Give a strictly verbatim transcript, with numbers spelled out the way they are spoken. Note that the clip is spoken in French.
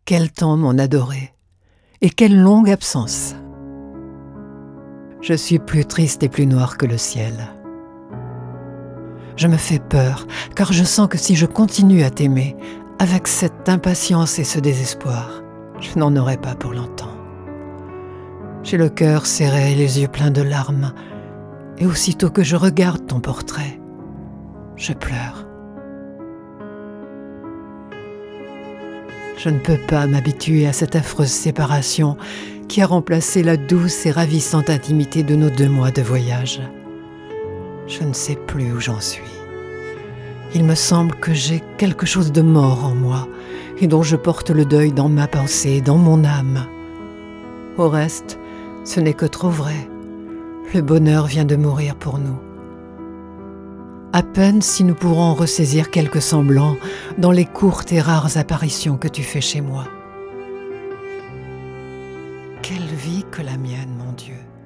Quel temps, mon adoré, et quelle longue absence. Je suis plus triste et plus noire que le ciel. Je me fais peur, car je sens que si je continue à t'aimer, avec cette impatience et ce désespoir, je n'en aurai pas pour longtemps. J'ai le cœur serré et les yeux pleins de larmes, et aussitôt que je regarde ton portrait, je pleure. Je ne peux pas m'habituer à cette affreuse séparation qui a remplacé la douce et ravissante intimité de nos deux mois de voyage. Je ne sais plus où j'en suis. Il me semble que j'ai quelque chose de mort en moi et dont je porte le deuil dans ma pensée, dans mon âme. Au reste, ce n'est que trop vrai. Le bonheur vient de mourir pour nous. À peine si nous pourrons ressaisir quelques semblants dans les courtes et rares apparitions que tu fais chez moi. Quelle vie que la mienne, mon Dieu!